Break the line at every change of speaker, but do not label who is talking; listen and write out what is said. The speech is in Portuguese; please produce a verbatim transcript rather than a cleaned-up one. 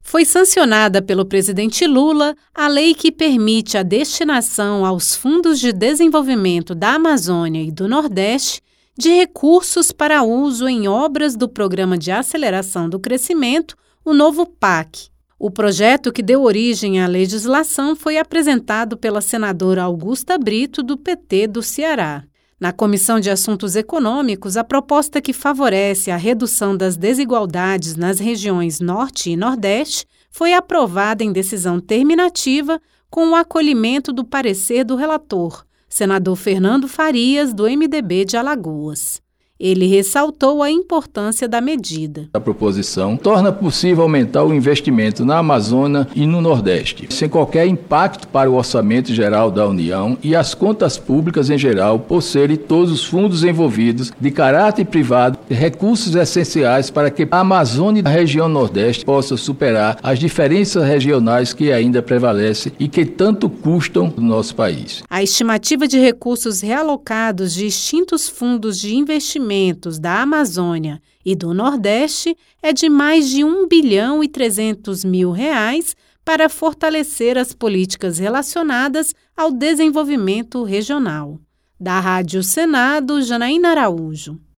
Foi sancionada pelo presidente Lula a lei que permite a destinação aos fundos de desenvolvimento da Amazônia e do Nordeste de recursos para uso em obras do Programa de Aceleração do Crescimento, o novo P A C. O projeto que deu origem à legislação foi apresentado pela senadora Augusta Brito, do P T do Ceará. Na Comissão de Assuntos Econômicos, a proposta que favorece a redução das desigualdades nas regiões Norte e Nordeste foi aprovada em decisão terminativa com o acolhimento do parecer do relator, senador Fernando Farias, do M D B de Alagoas. Ele ressaltou a importância da medida.
A proposição torna possível aumentar o investimento na Amazônia e no Nordeste, sem qualquer impacto para o orçamento geral da União e as contas públicas em geral, por serem todos os fundos envolvidos de caráter privado, recursos essenciais para que a Amazônia e a região Nordeste possam superar as diferenças regionais que ainda prevalecem e que tanto custam no nosso país.
A estimativa de recursos realocados de extintos fundos de investimento da Amazônia e do Nordeste é de mais de um bilhão e trezentos mil reais para fortalecer as políticas relacionadas ao desenvolvimento regional. Da Rádio Senado, Janaína Araújo.